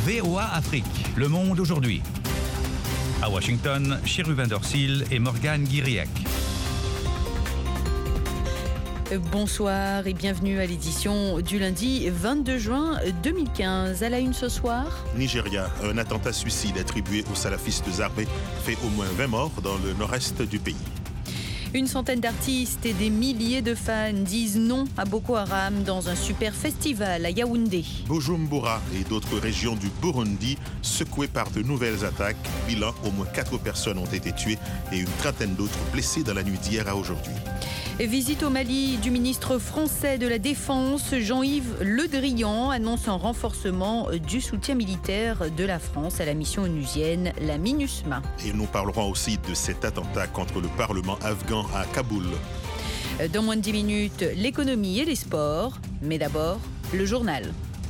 VOA Afrique, le monde aujourd'hui. À Washington, Chérubin Dorsil et Morgane Guiriec. Bonsoir et bienvenue à l'édition du lundi 22 juin 2015. À la une ce soir. Nigeria, un attentat suicide attribué aux salafistes armés fait au moins 20 morts dans le nord-est du pays. Une centaine d'artistes et des milliers de fans disent non à Boko Haram dans un super festival à Yaoundé. Bujumbura et d'autres régions du Burundi secouées par de nouvelles attaques. Bilan, au moins 4 personnes ont été tuées et une trentaine d'autres blessées dans la nuit d'hier à aujourd'hui. Visite au Mali du ministre français de la Défense, Jean-Yves Le Drian, annonce un renforcement du soutien militaire de la France à la mission onusienne, la MINUSMA. Et nous parlerons aussi de cet attentat contre le Parlement afghan à Kaboul. Dans moins de 10 minutes, l'économie et les sports, mais d'abord, le journal.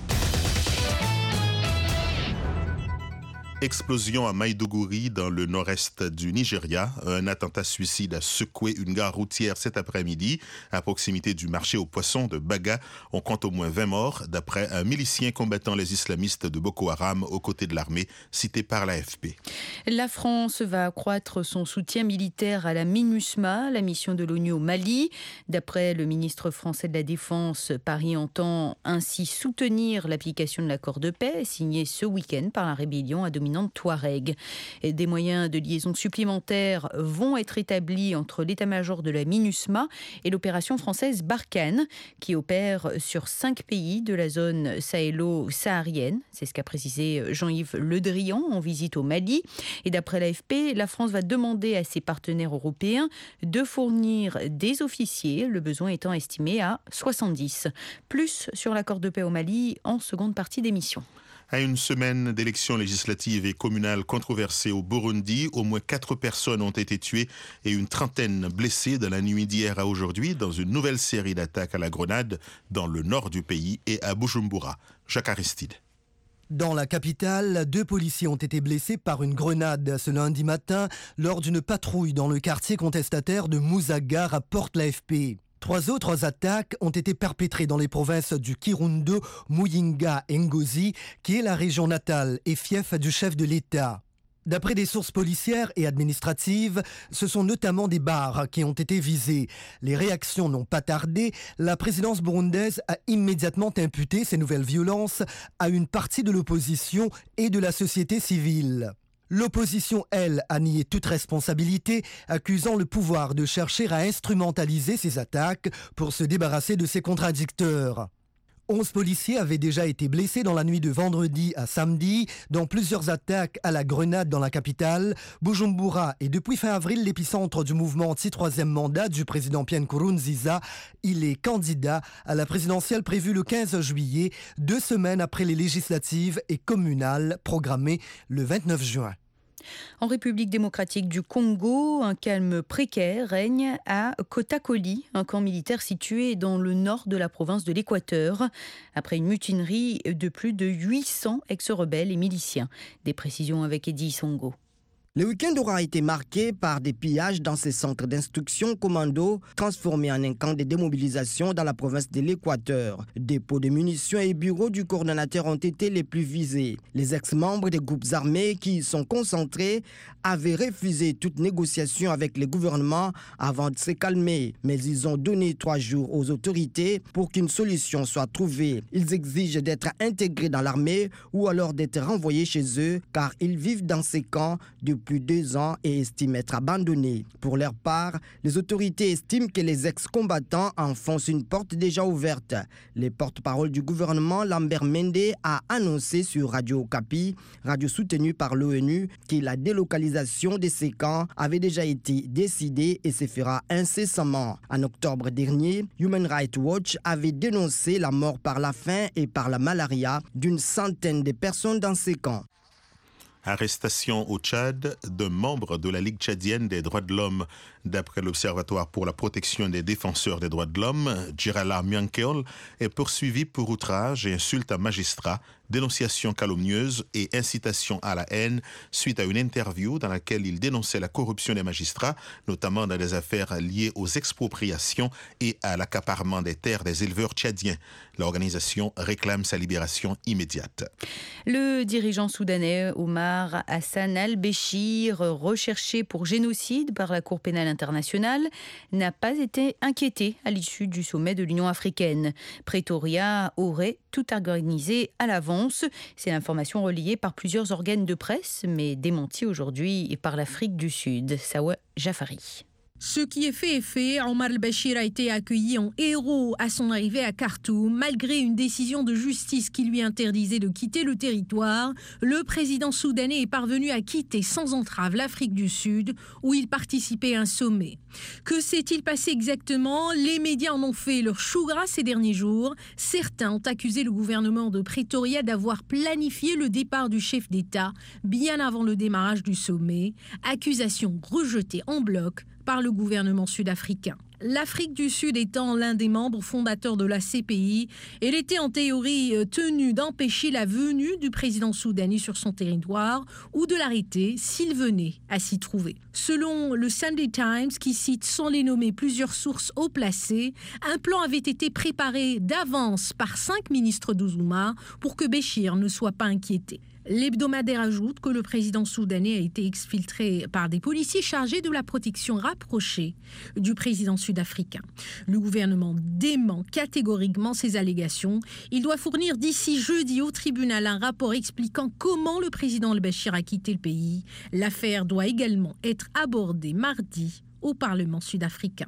Explosion à Maïdougouri, dans le nord-est du Nigeria. Un attentat suicide a secoué une gare routière cet après-midi, à proximité du marché aux poissons de Baga. On compte au moins 20 morts, d'après un milicien combattant les islamistes de Boko Haram aux côtés de l'armée, cité par l'AFP. La France va accroître son soutien militaire à la MINUSMA, la mission de l'ONU au Mali. D'après le ministre français de la Défense, Paris entend ainsi soutenir l'application de l'accord de paix signé ce week-end par la rébellion à dominante Touareg. Et des moyens de liaison supplémentaires vont être établis entre l'état-major de la MINUSMA et l'opération française Barkhane, qui opère sur 5 pays de la zone sahélo-saharienne. C'est ce qu'a précisé Jean-Yves Le Drian en visite au Mali. Et d'après l'AFP, la France va demander à ses partenaires européens de fournir des officiers, le besoin étant estimé à 70. Plus sur l'accord de paix au Mali en seconde partie d'émission. À une semaine d'élections législatives et communales controversées au Burundi, au moins 4 personnes ont été tuées et une trentaine blessées dans la nuit d'hier à aujourd'hui dans une nouvelle série d'attaques à la grenade dans le nord du pays et à Bujumbura. Jacques Aristide. Dans la capitale, 2 policiers ont été blessés par une grenade ce lundi matin lors d'une patrouille dans le quartier contestataire de Musaga, rapporte l'AFP. 3 autres attaques ont été perpétrées dans les provinces du Kirundo, Muyinga et Ngozi, qui est la région natale et fief du chef de l'État. D'après des sources policières et administratives, ce sont notamment des bars qui ont été visés. Les réactions n'ont pas tardé. La présidence burundaise a immédiatement imputé ces nouvelles violences à une partie de l'opposition et de la société civile. L'opposition, elle, a nié toute responsabilité, accusant le pouvoir de chercher à instrumentaliser ces attaques pour se débarrasser de ses contradicteurs. 11 policiers avaient déjà été blessés dans la nuit de vendredi à samedi, dans plusieurs attaques à la grenade dans la capitale. Bujumbura est depuis fin avril l'épicentre du mouvement anti-troisième mandat du président Pierre Nkurunziza. Il est candidat à la présidentielle prévue le 15 juillet, 2 semaines après les législatives et communales programmées le 29 juin. En République démocratique du Congo, un calme précaire règne à Kotakoli, un camp militaire situé dans le nord de la province de l'Équateur, après une mutinerie de plus de 800 ex-rebelles et miliciens. Des précisions avec Eddie Songo. Le week-end aura été marqué par des pillages dans ces centres d'instruction commando transformés en un camp de démobilisation dans la province de l'Équateur. Dépôts de munitions et bureaux du coordonnateur ont été les plus visés. Les ex-membres des groupes armés qui y sont concentrés avaient refusé toute négociation avec le gouvernement avant de se calmer. Mais ils ont donné 3 jours aux autorités pour qu'une solution soit trouvée. Ils exigent d'être intégrés dans l'armée ou alors d'être renvoyés chez eux car ils vivent dans ces camps depuis 2 ans et estiment être abandonnés. Pour leur part, les autorités estiment que les ex-combattants enfoncent une porte déjà ouverte. Le porte-parole du gouvernement, Lambert Mende, a annoncé sur Radio Okapi, radio soutenue par l'ONU, que la délocalisation de ces camps avait déjà été décidée et se fera incessamment. En octobre dernier, Human Rights Watch avait dénoncé la mort par la faim et par la malaria d'une centaine de personnes dans ces camps. Arrestation au Tchad d'un membre de la Ligue tchadienne des droits de l'homme. D'après l'Observatoire pour la protection des défenseurs des droits de l'homme, Djirala Miankeol est poursuivi pour outrage et insulte à magistrat dénonciation calomnieuse et incitation à la haine suite à une interview dans laquelle il dénonçait la corruption des magistrats, notamment dans des affaires liées aux expropriations et à l'accaparement des terres des éleveurs tchadiens. L'organisation réclame sa libération immédiate. Le dirigeant soudanais Omar Hassan al-Béchir, recherché pour génocide par la Cour pénale internationale, n'a pas été inquiété à l'issue du sommet de l'Union africaine. Pretoria aurait tout organisé à l'avance. C'est l'information relayée par plusieurs organes de presse, mais démentie aujourd'hui par l'Afrique du Sud. Sawa Jafari. Ce qui est fait, Omar al-Béchir a été accueilli en héros à son arrivée à Khartoum. Malgré une décision de justice qui lui interdisait de quitter le territoire, le président soudanais est parvenu à quitter sans entrave l'Afrique du Sud, où il participait à un sommet. Que s'est-il passé exactement? Les médias en ont fait leur chou gras ces derniers jours. Certains ont accusé le gouvernement de Pretoria d'avoir planifié le départ du chef d'État bien avant le démarrage du sommet. Accusation rejetée en bloc par le gouvernement sud-africain. L'Afrique du Sud étant l'un des membres fondateurs de la CPI, elle était en théorie tenue d'empêcher la venue du président soudanais sur son territoire ou de l'arrêter s'il venait à s'y trouver. Selon le Sunday Times, qui cite sans les nommer plusieurs sources haut placées, un plan avait été préparé d'avance par 5 ministres d'Ouzouma pour que Béchir ne soit pas inquiété. L'hebdomadaire ajoute que le président soudanais a été exfiltré par des policiers chargés de la protection rapprochée du président sud-africain. Le gouvernement dément catégoriquement ces allégations. Il doit fournir d'ici jeudi au tribunal un rapport expliquant comment le président al-Béchir a quitté le pays. L'affaire doit également être abordée mardi au Parlement sud-africain.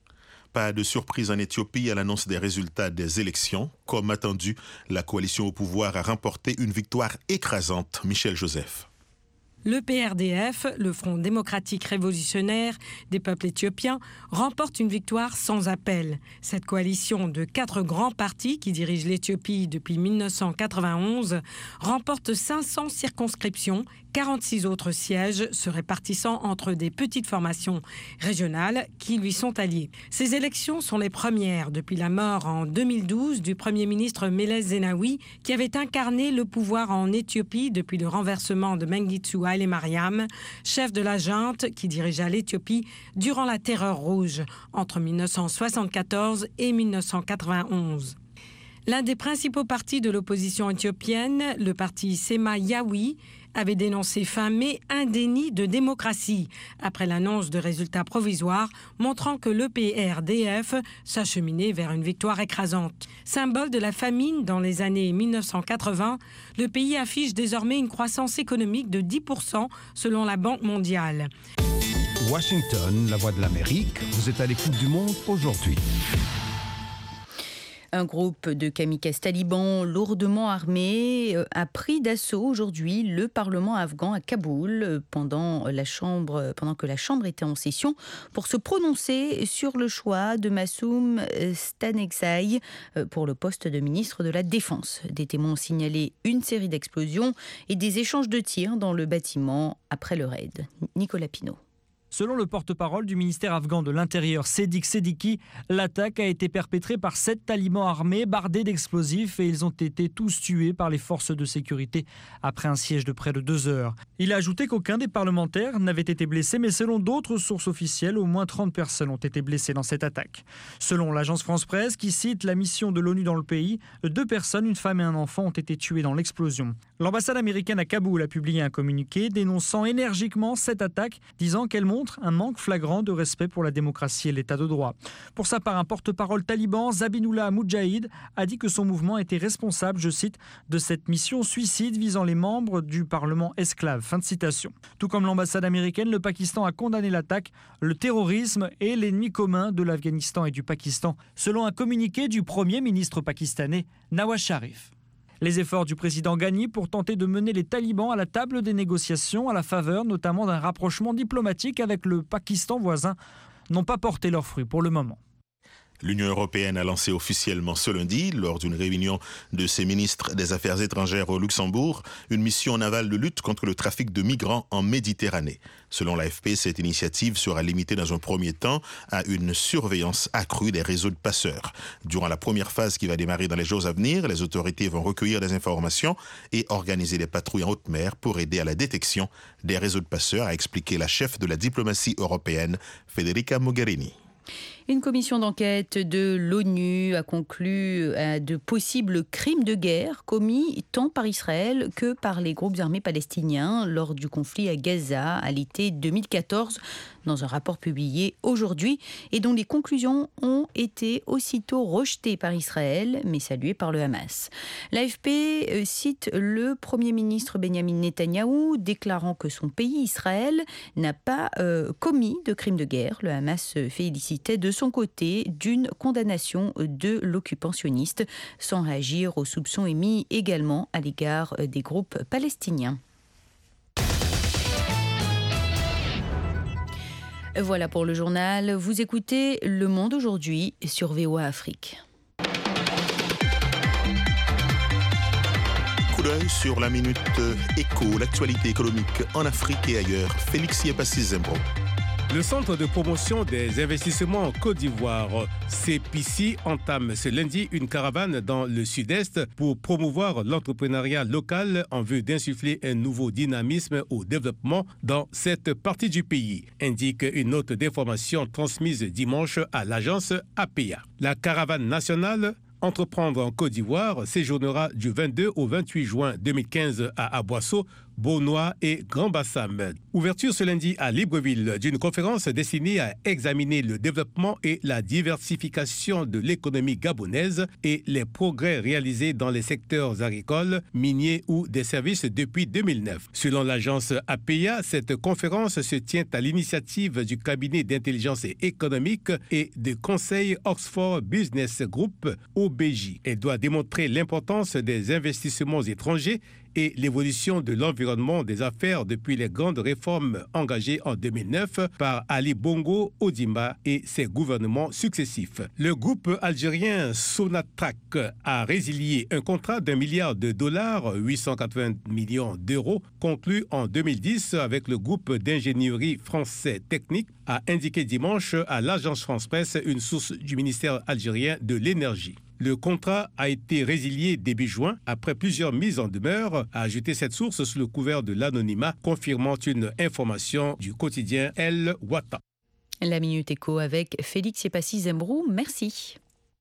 Pas de surprise en Éthiopie à l'annonce des résultats des élections. Comme attendu, la coalition au pouvoir a remporté une victoire écrasante. Michel Joseph. Le PRDF, le Front démocratique révolutionnaire des peuples éthiopiens, remporte une victoire sans appel. Cette coalition de 4 grands partis qui dirigent l'Éthiopie depuis 1991 remporte 500 circonscriptions, 46 autres sièges se répartissant entre des petites formations régionales qui lui sont alliées. Ces élections sont les premières depuis la mort en 2012 du Premier ministre Meles Zenawi, qui avait incarné le pouvoir en Éthiopie depuis le renversement de Mengistu Haile Mariam, chef de la junte qui dirigea l'Éthiopie durant la Terreur rouge entre 1974 et 1991. L'un des principaux partis de l'opposition éthiopienne, le parti Sema Yawi, avait dénoncé fin mai un déni de démocratie après l'annonce de résultats provisoires montrant que le PRDF s'acheminait vers une victoire écrasante. Symbole de la famine dans les années 1980, le pays affiche désormais une croissance économique de 10% selon la Banque mondiale. Washington, la voix de l'Amérique, vous êtes à l'écoute du monde aujourd'hui. Un groupe de kamikazes talibans lourdement armés a pris d'assaut aujourd'hui le Parlement afghan à Kaboul pendant que la Chambre était en session pour se prononcer sur le choix de Massoum Stanekzai pour le poste de ministre de la Défense. Des témoins ont signalé une série d'explosions et des échanges de tirs dans le bâtiment après le raid. Nicolas Pinault. Selon le porte-parole du ministère afghan de l'Intérieur, Sedik Sediki, l'attaque a été perpétrée par 7 talibans armés bardés d'explosifs et ils ont été tous tués par les forces de sécurité après un siège de près de 2 heures. Il a ajouté qu'aucun des parlementaires n'avait été blessé, mais selon d'autres sources officielles, au moins 30 personnes ont été blessées dans cette attaque. Selon l'agence France-Presse, qui cite la mission de l'ONU dans le pays, 2 personnes, une femme et un enfant, ont été tuées dans l'explosion. L'ambassade américaine à Kaboul a publié un communiqué dénonçant énergiquement cette attaque, disant qu'elle montre un manque flagrant de respect pour la démocratie et l'état de droit. Pour sa part, un porte-parole taliban, Zabihullah Mujahid, a dit que son mouvement était responsable, je cite, de cette mission suicide visant les membres du Parlement esclave. Fin de citation. Tout comme l'ambassade américaine, le Pakistan a condamné l'attaque. Le terrorisme est l'ennemi commun de l'Afghanistan et du Pakistan, selon un communiqué du Premier ministre pakistanais, Nawaz Sharif. Les efforts du président Ghani pour tenter de mener les talibans à la table des négociations, à la faveur notamment d'un rapprochement diplomatique avec le Pakistan voisin, n'ont pas porté leurs fruits pour le moment. L'Union européenne a lancé officiellement ce lundi, lors d'une réunion de ses ministres des Affaires étrangères au Luxembourg, une mission navale de lutte contre le trafic de migrants en Méditerranée. Selon l'AFP, cette initiative sera limitée dans un premier temps à une surveillance accrue des réseaux de passeurs. Durant la première phase qui va démarrer dans les jours à venir, les autorités vont recueillir des informations et organiser des patrouilles en haute mer pour aider à la détection des réseaux de passeurs, a expliqué la chef de la diplomatie européenne, Federica Mogherini. Une commission d'enquête de l'ONU a conclu à de possibles crimes de guerre commis tant par Israël que par les groupes armés palestiniens lors du conflit à Gaza à l'été 2014, dans un rapport publié aujourd'hui et dont les conclusions ont été aussitôt rejetées par Israël mais saluées par le Hamas. L'AFP cite le Premier ministre Benjamin Netanyahou déclarant que son pays, Israël, n'a pas commis de crimes de guerre. Le Hamas se félicitait de son côté d'une condamnation de l'occupant sioniste sans réagir aux soupçons émis également à l'égard des groupes palestiniens. Voilà pour le journal. Vous écoutez Le Monde aujourd'hui sur VOA Afrique. Coup d'œil sur la Minute Éco, l'actualité économique en Afrique et ailleurs. Félix Yepassi-Zembro. Le Centre de promotion des investissements en Côte d'Ivoire, CPICI, entame ce lundi une caravane dans le sud-est pour promouvoir l'entrepreneuriat local en vue d'insuffler un nouveau dynamisme au développement dans cette partie du pays, indique une note d'information transmise dimanche à l'agence APEA. La caravane nationale Entreprendre en Côte d'Ivoire séjournera du 22 au 28 juin 2015 à Aboisseau, Beaunois et Grand-Bassam. Ouverture ce lundi à Libreville d'une conférence destinée à examiner le développement et la diversification de l'économie gabonaise et les progrès réalisés dans les secteurs agricoles, miniers ou des services depuis 2009. Selon l'agence APEA, cette conférence se tient à l'initiative du cabinet d'intelligence économique et de conseil Oxford Business Group, OBJ. Elle doit démontrer l'importance des investissements étrangers et l'évolution de l'environnement des affaires depuis les grandes réformes engagées en 2009 par Ali Bongo Ondimba et ses gouvernements successifs. Le groupe algérien Sonatrach a résilié un contrat d'$1 milliard, 880 millions d'euros, conclu en 2010 avec le groupe d'ingénierie français Technique, a indiqué dimanche à l'agence France-Presse une source du ministère algérien de l'énergie. Le contrat a été résilié début juin après plusieurs mises en demeure, a ajouté cette source sous le couvert de l'anonymat, confirmant une information du quotidien El Wata. La Minute Éco avec Félix Yepassi-Zembrou. Merci.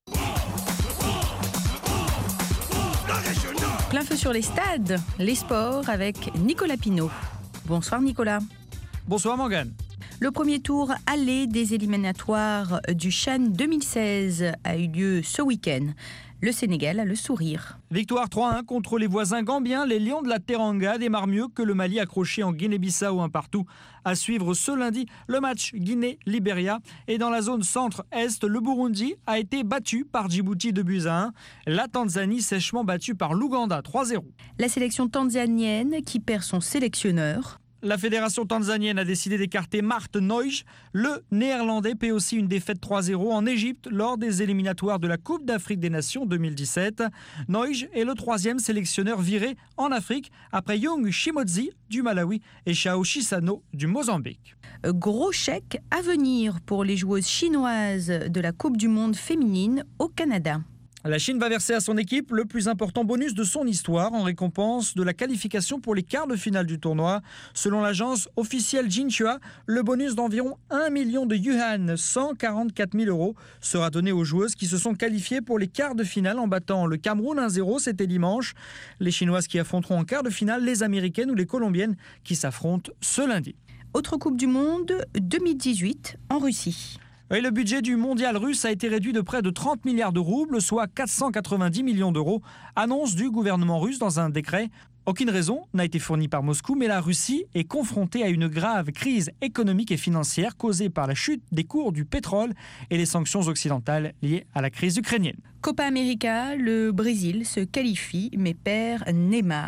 Plein feu sur les stades, les sports avec Nicolas Pinault. Bonsoir Nicolas. Bonsoir Morgane. Le premier tour aller des éliminatoires du CHAN 2016 a eu lieu ce week-end. Le Sénégal a le sourire. Victoire 3-1 contre les voisins gambiens. Les Lions de la Teranga démarrent mieux que le Mali accroché en Guinée-Bissau 1-1. À suivre ce lundi, le match Guinée-Libéria. Et dans la zone centre-est, le Burundi a été battu par Djibouti 2-1. La Tanzanie sèchement battue par l'Ouganda 3-0. La sélection tanzanienne qui perd son sélectionneur. La fédération tanzanienne a décidé d'écarter Mart Neuj. Le néerlandais paie aussi une défaite 3-0 en Égypte lors des éliminatoires de la Coupe d'Afrique des Nations 2017. Neuj est le troisième sélectionneur viré en Afrique après Young Shimodzi du Malawi et Shao Chisano du Mozambique. Gros chèque à venir pour les joueuses chinoises de la Coupe du Monde féminine au Canada. La Chine va verser à son équipe le plus important bonus de son histoire en récompense de la qualification pour les quarts de finale du tournoi. Selon l'agence officielle Jinhua, le bonus d'environ 1 million de yuan, 144 000 euros, sera donné aux joueuses qui se sont qualifiées pour les quarts de finale en battant le Cameroun 1-0, c'était dimanche. Les Chinoises qui affronteront en quart de finale les Américaines ou les Colombiennes qui s'affrontent ce lundi. Autre Coupe du Monde 2018 en Russie. Et le budget du mondial russe a été réduit de près de 30 milliards de roubles, soit 490 millions d'euros, annonce du gouvernement russe dans un décret. Aucune raison n'a été fournie par Moscou, mais la Russie est confrontée à une grave crise économique et financière causée par la chute des cours du pétrole et les sanctions occidentales liées à la crise ukrainienne. Copa América, le Brésil se qualifie mais perd Neymar.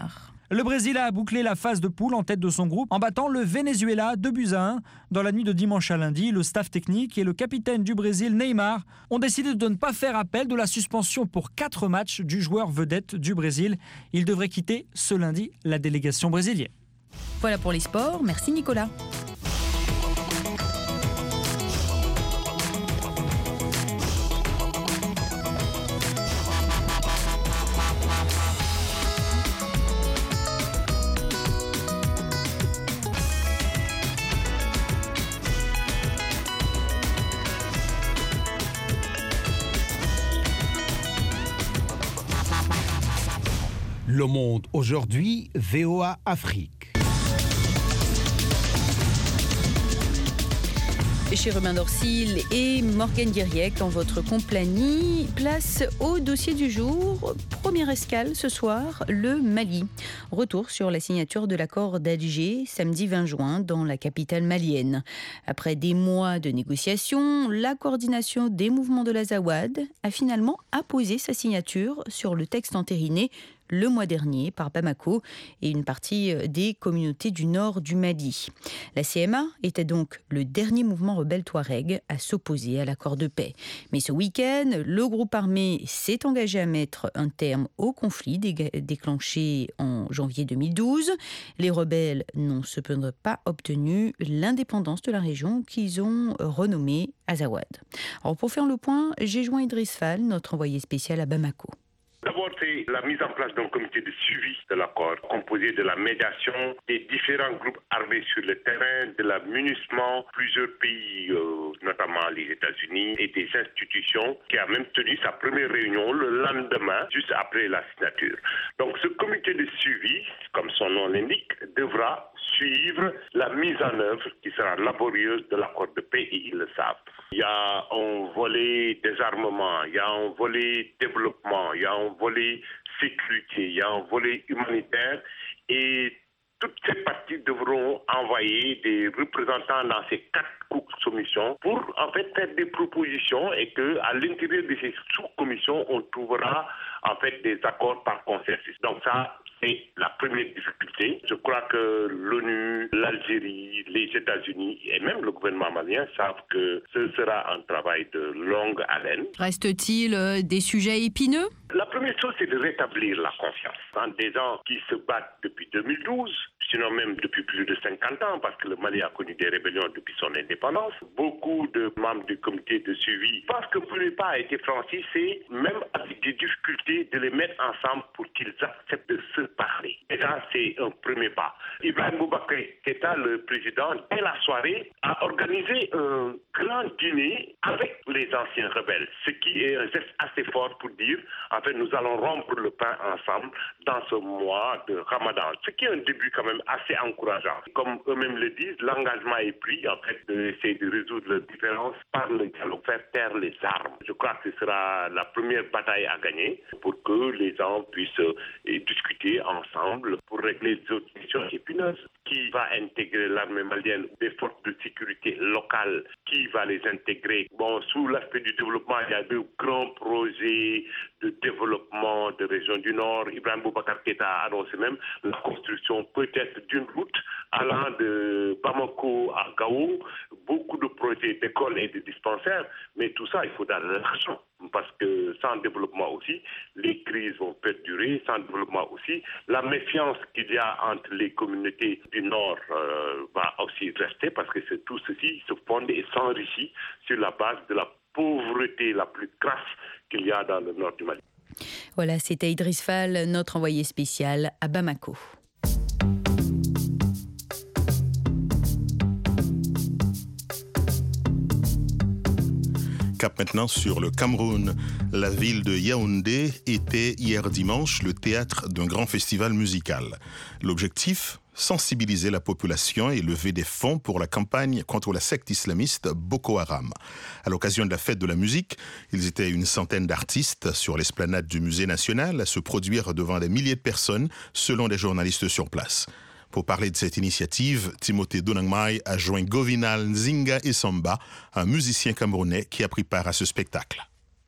Le Brésil a bouclé la phase de poule en tête de son groupe en battant le Venezuela 2-1. Dans la nuit de dimanche à lundi, le staff technique et le capitaine du Brésil, Neymar, ont décidé de ne pas faire appel de la suspension pour 4 matchs du joueur vedette du Brésil. Il devrait quitter ce lundi la délégation brésilienne. Voilà pour les sports. Merci Nicolas. Le Monde aujourd'hui, VOA Afrique. Chez Robin Dorsil et Morgane Guiriec en votre compagnie. Place au dossier du jour. Première escale ce soir, le Mali. Retour sur la signature de l'accord d'Alger samedi 20 juin dans la capitale malienne. Après des mois de négociations, la coordination des mouvements de l'Azawad a finalement apposé sa signature sur le texte entériné le mois dernier par Bamako et une partie des communautés du nord du Mali. La CMA était donc le dernier mouvement rebelle touareg à s'opposer à l'accord de paix. Mais ce week-end, le groupe armé s'est engagé à mettre un terme au conflit déclenché en janvier 2012. Les rebelles n'ont cependant pas obtenu l'indépendance de la région qu'ils ont renommée Azawad. Alors pour faire le point, j'ai joint Idriss Fall, notre envoyé spécial à Bamako. D'abord, c'est la mise en place d'un comité de suivi de l'accord, composé de la médiation des différents groupes armés sur le terrain, de la MINUSMA, plusieurs pays, notamment les États-Unis, et des institutions, qui a même tenu sa première réunion le lendemain, juste après la signature. Donc ce comité de suivi, comme son nom l'indique, devra suivre la mise en œuvre qui sera laborieuse de l'accord de paix et ils le savent. Il y a un volet désarmement, il y a un volet développement, il y a un volet sécurité, il y a un volet humanitaire et toutes ces parties devront envoyer des représentants dans ces 4 sous-commissions pour en fait faire des propositions et qu'à l'intérieur de ces sous-commissions, on trouvera en fait des accords par consensus. Donc ça, c'est la première difficulté. Je crois que l'ONU, l'Algérie, les États-Unis et même le gouvernement malien savent que ce sera un travail de longue haleine. Reste-t-il des sujets épineux ? La première chose, c'est de rétablir la confiance. Dans des gens qui se battent depuis 2012, sinon même depuis plus de 50 ans, parce que le Mali a connu des rébellions depuis son indépendance. Beaucoup de membres du comité de suivi pensent que le premier pas a été franchi, c'est même avec des difficultés de les mettre ensemble pour qu'ils acceptent de se parler. Et ça, c'est un premier pas. Ibrahim Boubacar Keïta, le président, dès la soirée, a organisé un grand dîner avec les anciens rebelles, ce qui est un geste assez fort pour dire, en fait, nous allons rompre le pain ensemble dans ce mois de Ramadan, ce qui est un début quand même assez encourageant. Comme eux-mêmes le disent, l'engagement est pris, en fait, d'essayer de résoudre les différences par le dialogue, faire taire les armes. Je crois que ce sera la première bataille à gagner pour que les gens puissent discuter ensemble pour régler les autres questions épineuses. Qui va intégrer l'armée malienne, des forces de sécurité locales, qui va les intégrer? Bon, sous l'aspect du développement, il y a de grands projets de développement de région du Nord. Ibrahim Boubacar Keïta a annoncé même la construction peut-être d'une route allant de Bamako à Gao, beaucoup de projets d'écoles et de dispensaires, mais tout ça, il faut de l'argent. Parce que sans développement aussi, les crises vont perdurer, sans développement aussi, la méfiance qu'il y a entre les communautés du Nord va aussi rester parce que tout ceci se fonde et s'enrichit sur la base de la pauvreté la plus crasse qu'il y a dans le nord du Mali. Voilà, c'était Idriss Fall, notre envoyé spécial à Bamako. Cap maintenant sur le Cameroun. La ville de Yaoundé était hier dimanche le théâtre d'un grand festival musical. L'objectif ? Sensibiliser la population et lever des fonds pour la campagne contre la secte islamiste Boko Haram. À l'occasion de la fête de la musique, ils étaient une centaine d'artistes sur l'esplanade du Musée national à se produire devant des milliers de personnes, selon des journalistes sur place. Pour parler de cette initiative, Timothée Donangmai a joint Govinal Nzinga Essamba, un musicien camerounais qui a pris part à ce spectacle.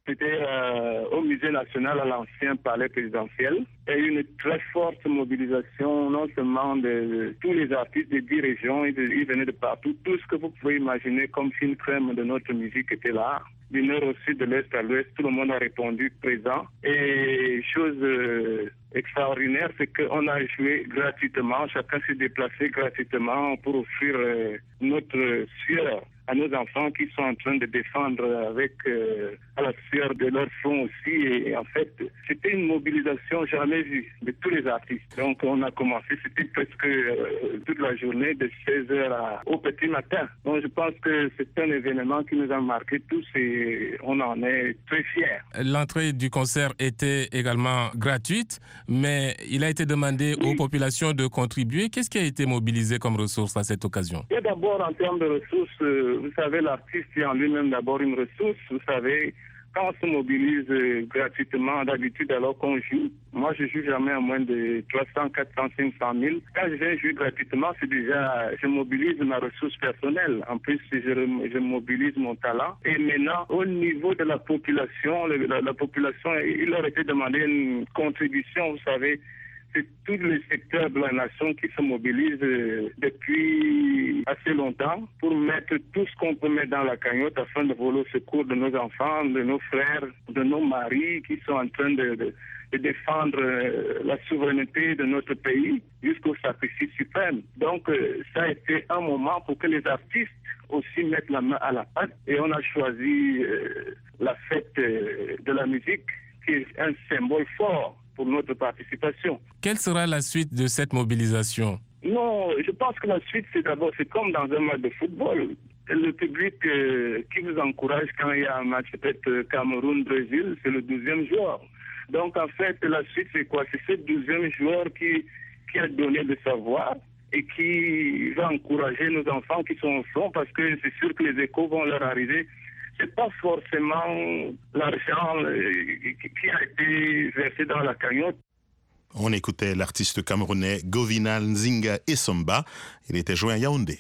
C'était au Musée national, à l'ancien palais présidentiel. Il y a eu une très forte mobilisation, non seulement de tous les artistes des 10 régions, ils venaient de partout. Tout ce que vous pouvez imaginer comme fine crème de notre musique était là. Du nord au sud, de l'est à l'ouest, tout le monde a répondu présent. Et chose extraordinaire, c'est qu'on a joué gratuitement, chacun s'est déplacé gratuitement pour offrir notre sueur à nos enfants qui sont en train de défendre avec à la sueur de leur front aussi. Et en fait, c'était une mobilisation jamais vue de tous les artistes. Donc on a commencé, c'était presque toute la journée de 16h au petit matin. Donc je pense que c'est un événement qui nous a marqué tous et on en est très fiers. L'entrée du concert était également gratuite, mais il a été demandé aux populations de contribuer. Qu'est-ce qui a été mobilisé comme ressource à cette occasion? Et d'abord, en termes de ressources, vous savez, l'artiste est en lui-même d'abord une ressource. Vous savez, quand on se mobilise gratuitement, d'habitude, alors qu'on joue, moi je joue jamais à moins de 300, 400, 500 000. Quand je viens jouer gratuitement, c'est déjà, je mobilise ma ressource personnelle. En plus, je mobilise mon talent. Et maintenant, au niveau de la population, la population, il leur était demandé une contribution, vous savez. C'est tous les secteurs de la nation qui se mobilisent depuis assez longtemps pour mettre tout ce qu'on peut mettre dans la cagnotte afin de voler au secours de nos enfants, de nos frères, de nos maris qui sont en train de défendre la souveraineté de notre pays jusqu'au sacrifice suprême. Donc ça a été un moment pour que les artistes aussi mettent la main à la pâte et on a choisi la fête de la musique qui est un symbole fort pour notre participation. Quelle sera la suite de cette mobilisation? Non, je pense que la suite, c'est comme dans un match de football. Le public qui vous encourage quand il y a un match, peut-être Cameroun-Brésil, c'est le 12e joueur. Donc en fait, la suite, c'est quoi? C'est ce 12e joueur qui a donné de sa voix et qui va encourager nos enfants qui sont au front parce que c'est sûr que les échos vont leur arriver. C'est pas forcément l'argent qui a été versé dans la cagnotte. On écoutait l'artiste camerounais Govina Nzinga Essomba. Il était joint à Yaoundé.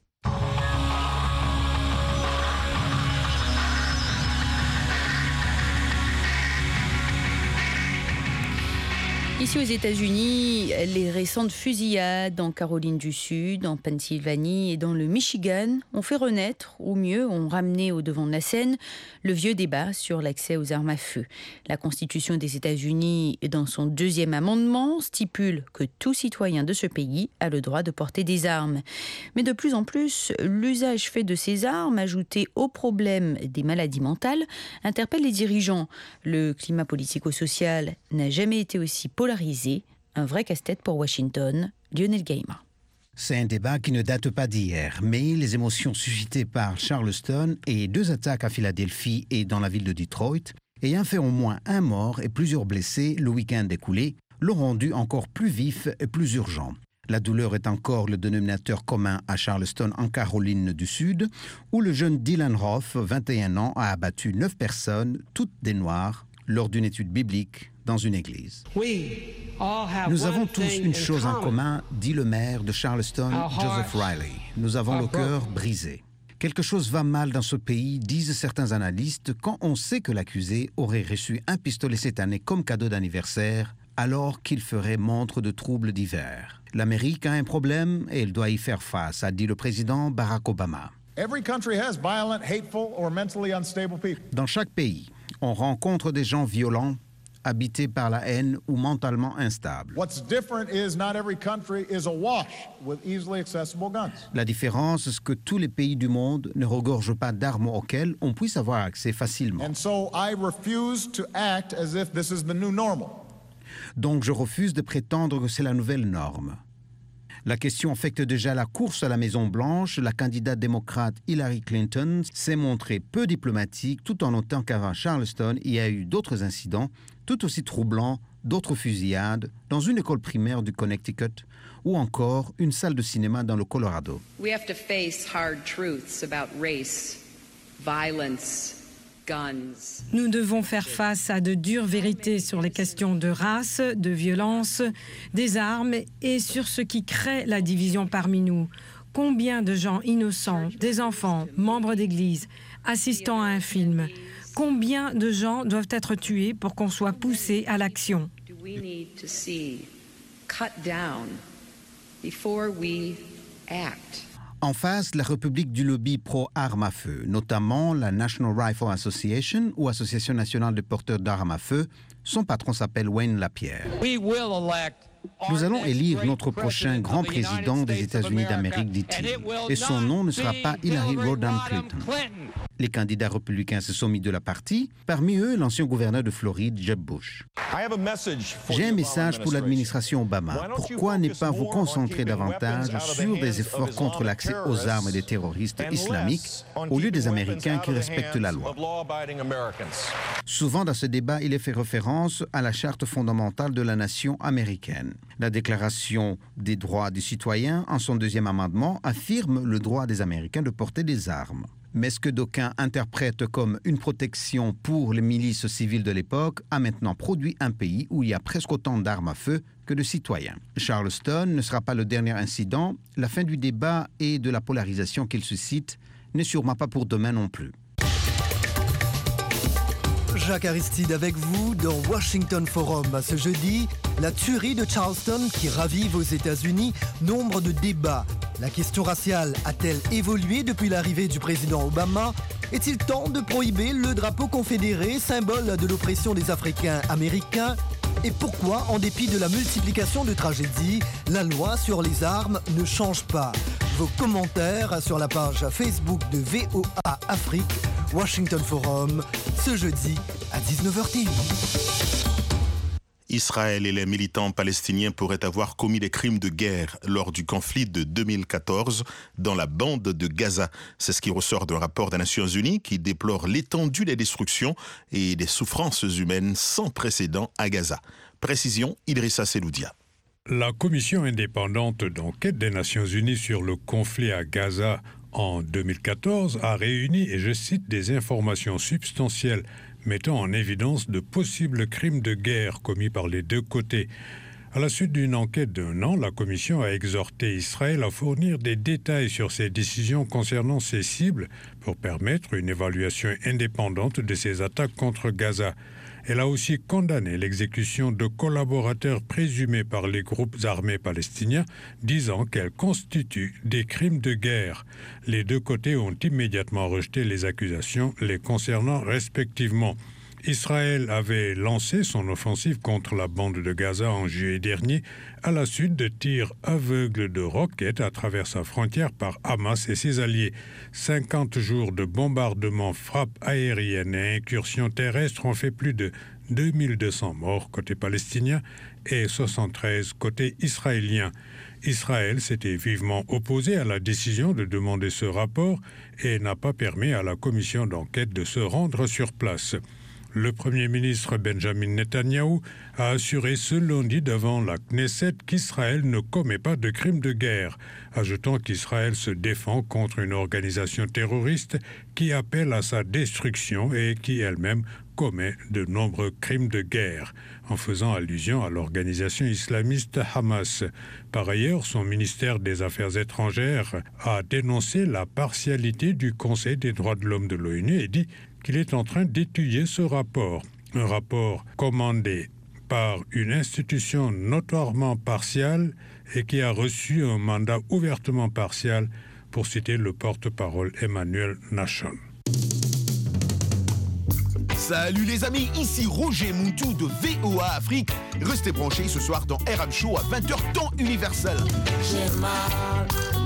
Ici aux États-Unis, les récentes fusillades en Caroline du Sud, en Pennsylvanie et dans le Michigan ont fait renaître, ou mieux, ont ramené au devant de la scène, le vieux débat sur l'accès aux armes à feu. La Constitution des États-Unis, dans son 2e amendement, stipule que tout citoyen de ce pays a le droit de porter des armes. Mais de plus en plus, l'usage fait de ces armes, ajouté au problème des maladies mentales, interpelle les dirigeants. Le climat politico-social n'a jamais été aussi polarisé. Un vrai casse-tête pour Washington. Lionel Gaïma. C'est un débat qui ne date pas d'hier, mais les émotions suscitées par Charleston et 2 attaques à Philadelphie et dans la ville de Detroit, ayant fait au moins un mort et plusieurs blessés le week-end écoulé, l'ont rendu encore plus vif et plus urgent. La douleur est encore le dénominateur commun à Charleston, en Caroline du Sud, où le jeune Dylan Roof, 21 ans, a abattu 9 personnes, toutes des Noirs, lors d'une étude biblique dans une église. Nous avons tous une chose en commun, dit le maire de Charleston, Joseph Riley. Nous avons le cœur brisé. Quelque chose va mal dans ce pays, disent certains analystes, quand on sait que l'accusé aurait reçu un pistolet cette année comme cadeau d'anniversaire, alors qu'il ferait montre de troubles divers. L'Amérique a un problème et elle doit y faire face, a dit le président Barack Obama. Dans chaque pays, on rencontre des gens violents, habités par la haine ou mentalement instables. La différence, c'est que tous les pays du monde ne regorgent pas d'armes auxquelles on puisse avoir accès facilement. Donc je refuse de prétendre que c'est la nouvelle norme. La question affecte déjà la course à la Maison-Blanche. La candidate démocrate Hillary Clinton s'est montrée peu diplomatique tout en notant qu'avant Charleston, il y a eu d'autres incidents tout aussi troublants, d'autres fusillades dans une école primaire du Connecticut ou encore une salle de cinéma dans le Colorado. We have to face hard truths about race, violence. Nous devons faire face à de dures vérités sur les questions de race, de violence, des armes et sur ce qui crée la division parmi nous. Combien de gens innocents, des enfants, membres d'église, assistant à un film. Combien de gens doivent être tués pour qu'on soit poussé à l'action? En face, la République du lobby pro-armes à feu, notamment la National Rifle Association ou Association nationale des porteurs d'armes à feu. Son patron s'appelle Wayne Lapierre. Nous allons élire notre prochain grand président des États-Unis d'Amérique, dit-il. Et son nom ne sera pas Hillary Rodham Clinton. Les candidats républicains se sont mis de la partie, parmi eux l'ancien gouverneur de Floride, Jeb Bush. J'ai un message pour l'administration Obama. Pourquoi ne pas vous concentrer davantage sur des efforts contre l'accès aux armes des terroristes islamiques au lieu des Américains qui respectent la loi? Souvent dans ce débat, il est fait référence à la charte fondamentale de la nation américaine. La Déclaration des droits du citoyen, en son deuxième amendement, affirme le droit des Américains de porter des armes. Mais ce que d'aucuns interprètent comme une protection pour les milices civiles de l'époque a maintenant produit un pays où il y a presque autant d'armes à feu que de citoyens. Charleston ne sera pas le dernier incident. La fin du débat et de la polarisation qu'il suscite n'est sûrement pas pour demain non plus. Jacques Aristide avec vous dans Washington Forum. Ce jeudi, la tuerie de Charleston qui ravive aux États-Unis nombre de débats. La question raciale a-t-elle évolué depuis l'arrivée du président Obama? Est-il temps de prohiber le drapeau confédéré, symbole de l'oppression des Africains américains? Et pourquoi, en dépit de la multiplication de tragédies, la loi sur les armes ne change pas? Vos commentaires sur la page Facebook de VOA Afrique, Washington Forum, ce jeudi à 19h10. Israël et les militants palestiniens pourraient avoir commis des crimes de guerre lors du conflit de 2014 dans la bande de Gaza. C'est ce qui ressort d'un rapport des Nations Unies qui déplore l'étendue des destructions et des souffrances humaines sans précédent à Gaza. Précision, Idrissa Seloudia. La commission indépendante d'enquête des Nations Unies sur le conflit à Gaza en 2014 a réuni, et je cite, des informations substantielles mettant en évidence de possibles crimes de guerre commis par les deux côtés. À la suite d'une enquête d'1 an, la Commission a exhorté Israël à fournir des détails sur ses décisions concernant ses cibles pour permettre une évaluation indépendante de ses attaques contre Gaza. Elle a aussi condamné l'exécution de collaborateurs présumés par les groupes armés palestiniens, disant qu'elles constituent des crimes de guerre. Les deux côtés ont immédiatement rejeté les accusations les concernant respectivement. Israël avait lancé son offensive contre la bande de Gaza en juillet dernier à la suite de tirs aveugles de roquettes à travers sa frontière par Hamas et ses alliés. 50 jours de bombardements, frappes aériennes et incursions terrestres ont fait plus de 2200 morts côté palestinien et 73 côté israélien. Israël s'était vivement opposé à la décision de demander ce rapport et n'a pas permis à la commission d'enquête de se rendre sur place. Le Premier ministre Benjamin Netanyahou a assuré ce lundi devant la Knesset qu'Israël ne commet pas de crimes de guerre, ajoutant qu'Israël se défend contre une organisation terroriste qui appelle à sa destruction et qui elle-même commet de nombreux crimes de guerre, en faisant allusion à l'organisation islamiste Hamas. Par ailleurs, son ministère des Affaires étrangères a dénoncé la partialité du Conseil des droits de l'homme de l'ONU et dit qu'il est en train d'étudier ce rapport. Un rapport commandé par une institution notoirement partiale et qui a reçu un mandat ouvertement partial, pour citer le porte-parole Emmanuel Nashon. Salut les amis, ici Roger Moutou de VOA Afrique. Restez branchés ce soir dans RM Show à 20h temps universel. J'ai mal,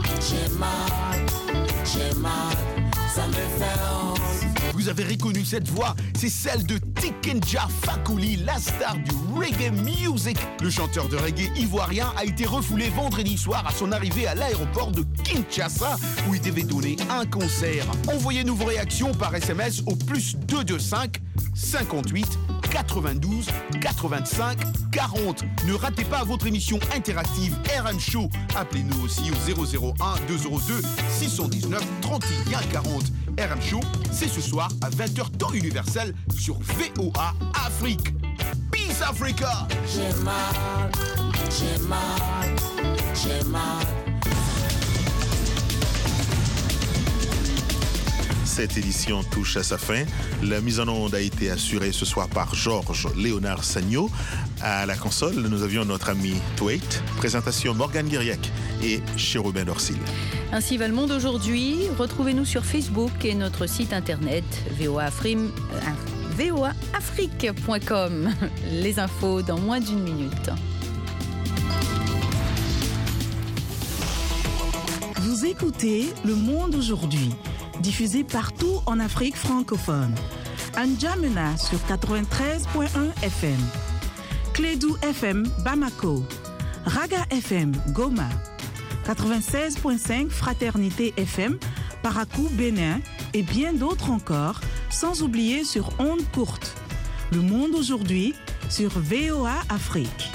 ça me fait honte. Vous avez reconnu cette voix, c'est celle de Tikenja Fakoly, la star du reggae music. Le chanteur de reggae ivoirien a été refoulé vendredi soir à son arrivée à l'aéroport de Kinshasa où il devait donner un concert. Envoyez-nous vos réactions par SMS au +225 58 92 85 40. Ne ratez pas votre émission interactive RM Show. Appelez-nous aussi au 001 202 619 31 40. RM Show, c'est ce soir à 20h temps universel sur VOA Afrique. Peace Africa! J'ai mal. Cette édition touche à sa fin. La mise en onde a été assurée ce soir par Georges Léonard Sagno. À la console, nous avions notre ami Twait. Présentation Morgane Guiriac et Chérubin Dorsil. Ainsi va le monde aujourd'hui. Retrouvez-nous sur Facebook et notre site internet voaafrique.com. Les infos dans moins d'une minute. Vous écoutez Le Monde aujourd'hui, diffusé partout en Afrique francophone. À N'Djamena sur 93.1 FM, Clédou FM Bamako, Raga FM Goma, 96.5 Fraternité FM Parakou Bénin et bien d'autres encore, sans oublier sur ondes courtes. Le Monde aujourd'hui sur VOA Afrique.